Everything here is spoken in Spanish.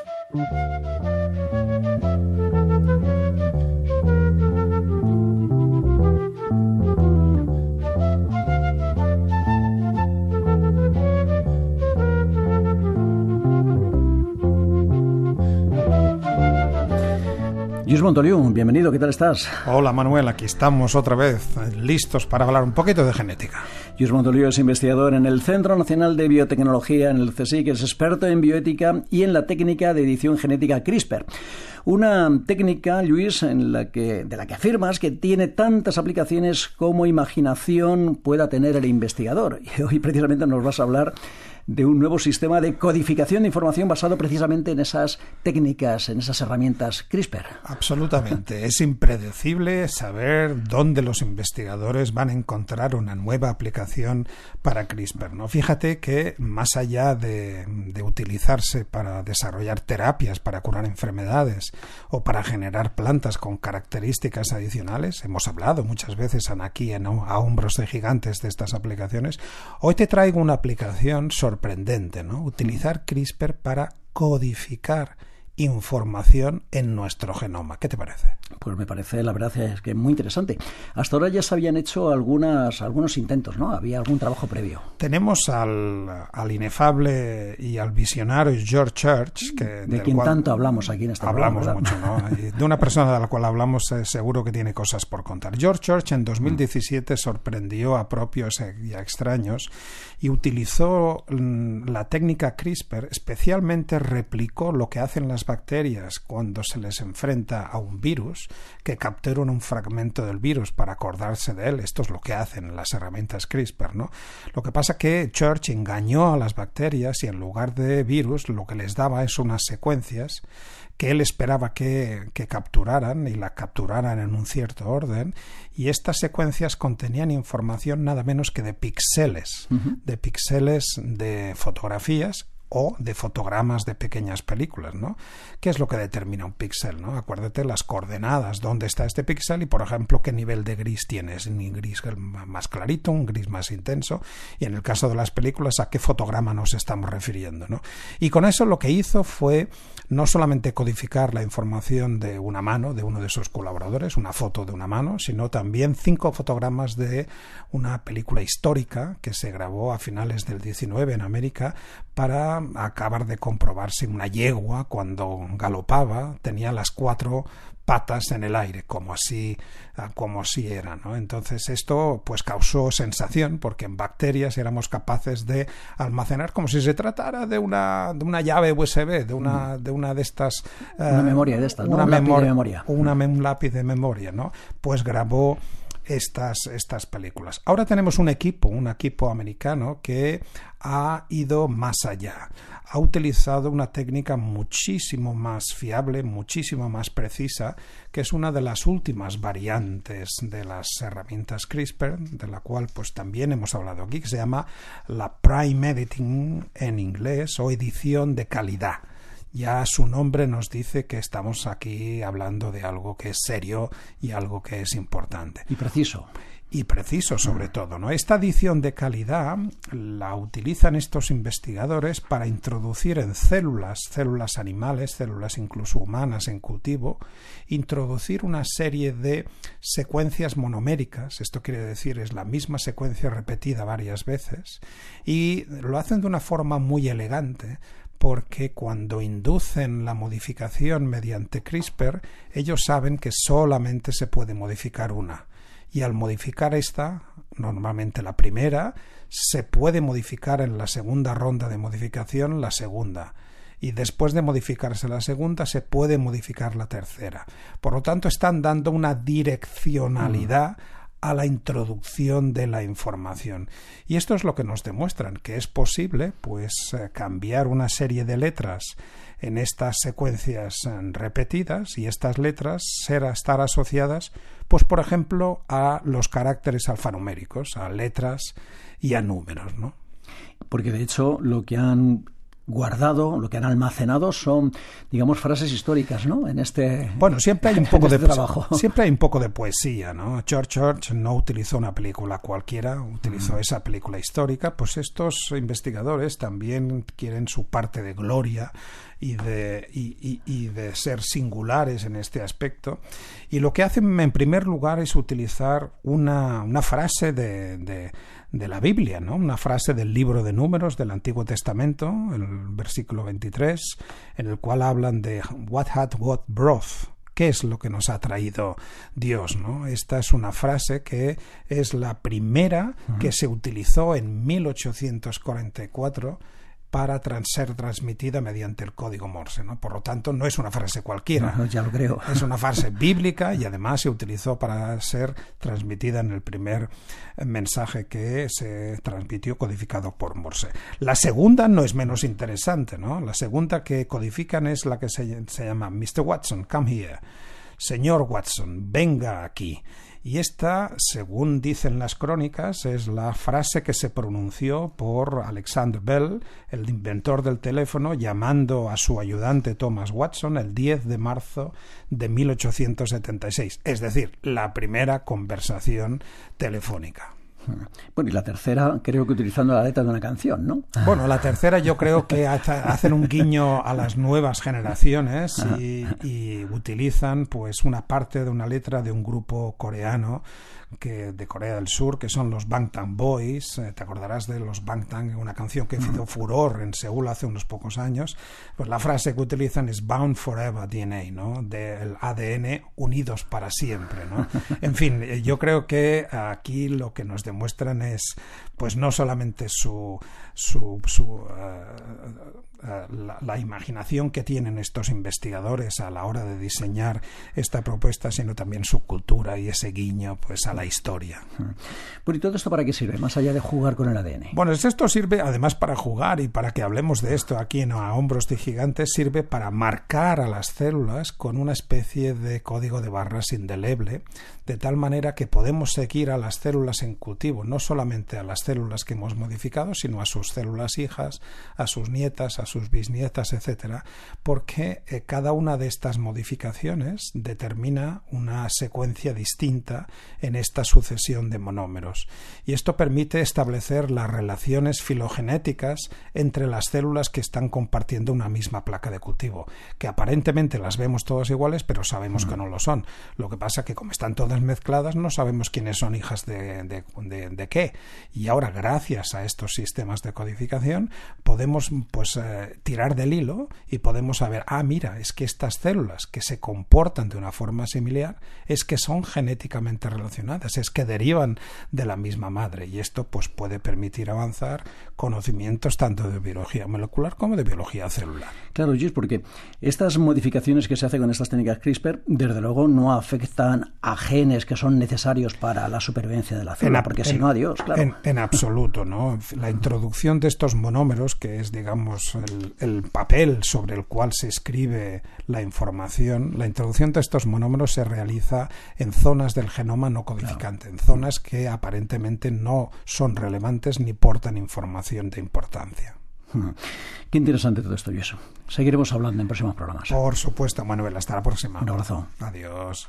Lluís Montoliu, bienvenido, ¿qué tal estás? Hola Manuel, aquí estamos otra vez, listos para hablar un poquito de genética. Lluís Montoliu es investigador en el Centro Nacional de Biotecnología, en el CSIC, es experto en bioética y en la técnica de edición genética CRISPR. Una técnica, Lluís, de la que afirmas que tiene tantas aplicaciones como imaginación pueda tener el investigador. Y hoy precisamente nos vas a hablar de un nuevo sistema de codificación de información basado precisamente en esas técnicas, en esas herramientas CRISPR. Absolutamente. Es impredecible saber dónde los investigadores van a encontrar una nueva aplicación para CRISPR, ¿no? Fíjate que más allá de utilizarse para desarrollar terapias para curar enfermedades o para generar plantas con características adicionales, hemos hablado muchas veces aquí a hombros de gigantes de estas aplicaciones, hoy te traigo una aplicación sorprendente, ¿no? Utilizar CRISPR para codificar información en nuestro genoma. ¿Qué te parece? Pues me parece, la verdad es que muy interesante. Hasta ahora ya se habían hecho algunos intentos, ¿no? Había algún trabajo previo. Tenemos al inefable y al visionario George Church, de quien tanto hablamos aquí en este programa. Hablamos mucho, ¿no? Y de una persona de la cual hablamos seguro que tiene cosas por contar. George Church en 2017 sorprendió a propios y a extraños y utilizó la técnica CRISPR, especialmente replicó lo que hacen las bacterias cuando se les enfrenta a un virus, que capturan un fragmento del virus para acordarse de él. Esto es lo que hacen las herramientas CRISPR, ¿no? Lo que pasa es que Church engañó a las bacterias y en lugar de virus lo que les daba es unas secuencias que él esperaba que capturaran y la capturaran en un cierto orden, y estas secuencias contenían información nada menos que de píxeles, de píxeles de fotografías o de fotogramas de pequeñas películas, ¿no? ¿Qué es lo que determina un píxel, ¿no? Acuérdate las coordenadas, dónde está este píxel y, por ejemplo, qué nivel de gris tienes, un gris más clarito, un gris más intenso, y en el caso de las películas, a qué fotograma nos estamos refiriendo, ¿no? Y con eso lo que hizo fue no solamente codificar la información de una mano, de uno de sus colaboradores, una foto de una mano, sino también 5 fotogramas de una película histórica que se grabó a finales del 19 en América para acabar de comprobar si una yegua cuando galopaba tenía las 4 patas en el aire, como así era, ¿no? Entonces esto pues causó sensación porque en bacterias éramos capaces de almacenar como si se tratara de una llave USB, de una de estas una memoria de estas, ¿no? Un lápiz de memoria, ¿no? Pues grabó estas películas. Ahora tenemos un equipo americano que ha ido más allá. Ha utilizado una técnica muchísimo más fiable, muchísimo más precisa, que es una de las últimas variantes de las herramientas CRISPR, de la cual pues también hemos hablado aquí, que se llama la Prime Editing en inglés, o edición de calidad. Ya su nombre nos dice que estamos aquí hablando de algo que es serio y algo que es importante. Y preciso sobre todo, ¿no? Esta edición de calidad la utilizan estos investigadores para introducir en células animales, células incluso humanas en cultivo, introducir una serie de secuencias monoméricas. Esto quiere decir es la misma secuencia repetida varias veces, y lo hacen de una forma muy elegante, porque cuando inducen la modificación mediante CRISPR, ellos saben que solamente se puede modificar una. Y al modificar esta, normalmente la primera, se puede modificar en la segunda ronda de modificación la segunda. Y después de modificarse la segunda, se puede modificar la tercera. Por lo tanto, están dando una direccionalidad a la introducción de la información. Y esto es lo que nos demuestran, que es posible pues cambiar una serie de letras en estas secuencias repetidas, y estas letras estar asociadas, pues por ejemplo, a los caracteres alfanuméricos, a letras y a números, ¿no? Porque de hecho lo que han guardado, lo que han almacenado son, digamos, frases históricas, ¿no? En este siempre hay un poco de trabajo. Siempre hay un poco de poesía, ¿no? George Church no utilizó una película cualquiera, utilizó esa película histórica. Pues estos investigadores también quieren su parte de gloria y de ser singulares en este aspecto. Y lo que hacen en primer lugar es utilizar una frase de la Biblia, ¿no? Una frase del libro de Números del Antiguo Testamento, el versículo 23, en el cual hablan de "What hath God brought?", ¿qué es lo que nos ha traído Dios, ¿no? Esta es una frase que es la primera que se utilizó en 1844 para ser transmitida mediante el código Morse, ¿no? Por lo tanto, no es una frase cualquiera. No, ya lo creo. Es una frase bíblica y además se utilizó para ser transmitida en el primer mensaje que se transmitió codificado por Morse. La segunda no es menos interesante, ¿no? La segunda que codifican es la que se llama "Mr. Watson, come here". Señor Watson, venga aquí. Y esta, según dicen las crónicas, es la frase que se pronunció por Alexander Bell, el inventor del teléfono, llamando a su ayudante Thomas Watson el 10 de marzo de 1876. Es decir, la primera conversación telefónica. Bueno, y la tercera, creo que utilizando la letra de una canción, ¿no? Bueno, la tercera yo creo que hacen un guiño a las nuevas generaciones y utilizan pues una parte de una letra de un grupo coreano de Corea del Sur, que son los Bangtan Boys. Te acordarás de los Bangtan, una canción que hizo furor en Seúl hace unos pocos años. Pues la frase que utilizan es "Bound Forever DNA", ¿no? Del ADN, unidos para siempre, ¿no? En fin, yo creo que aquí lo que nos demuestran es pues no solamente la imaginación que tienen estos investigadores a la hora de diseñar esta propuesta, sino también su cultura y ese guiño pues a la historia. Bueno, ¿y todo esto para qué sirve, más allá de jugar con el ADN? Bueno, esto sirve además para jugar, y para que hablemos de esto aquí en A Hombros de Gigantes, sirve para marcar a las células con una especie de código de barras indeleble, de tal manera que podemos seguir a las células en cultivo, no solamente a las células que hemos modificado, sino a sus células hijas, a sus nietas, a sus bisnietas, etcétera, porque cada una de estas modificaciones determina una secuencia distinta en esta sucesión de monómeros. Y esto permite establecer las relaciones filogenéticas entre las células que están compartiendo una misma placa de cultivo, que aparentemente las vemos todas iguales, pero sabemos que no lo son. Lo que pasa que como están todas mezcladas, no sabemos quiénes son hijas de qué. Y ahora, gracias a estos sistemas de codificación, podemos pues tirar del hilo y podemos saber, mira, es que estas células que se comportan de una forma similar es que son genéticamente relacionadas, es que derivan de la misma madre, y esto pues puede permitir avanzar conocimientos tanto de biología molecular como de biología celular. Claro, Gis, porque estas modificaciones que se hacen con estas técnicas CRISPR, desde luego no afectan a genes que son necesarios para la supervivencia de la célula, porque si no, adiós, claro. En absoluto, ¿no? La introducción de estos monómeros, que es, digamos, el papel sobre el cual se escribe la información, la introducción de estos monómeros se realiza en zonas del genoma no codificante, en zonas que aparentemente no son relevantes ni portan información de importancia. Qué interesante todo esto, y eso. Seguiremos hablando en próximos programas. Por supuesto, Manuel. Hasta la próxima. Un abrazo. Adiós.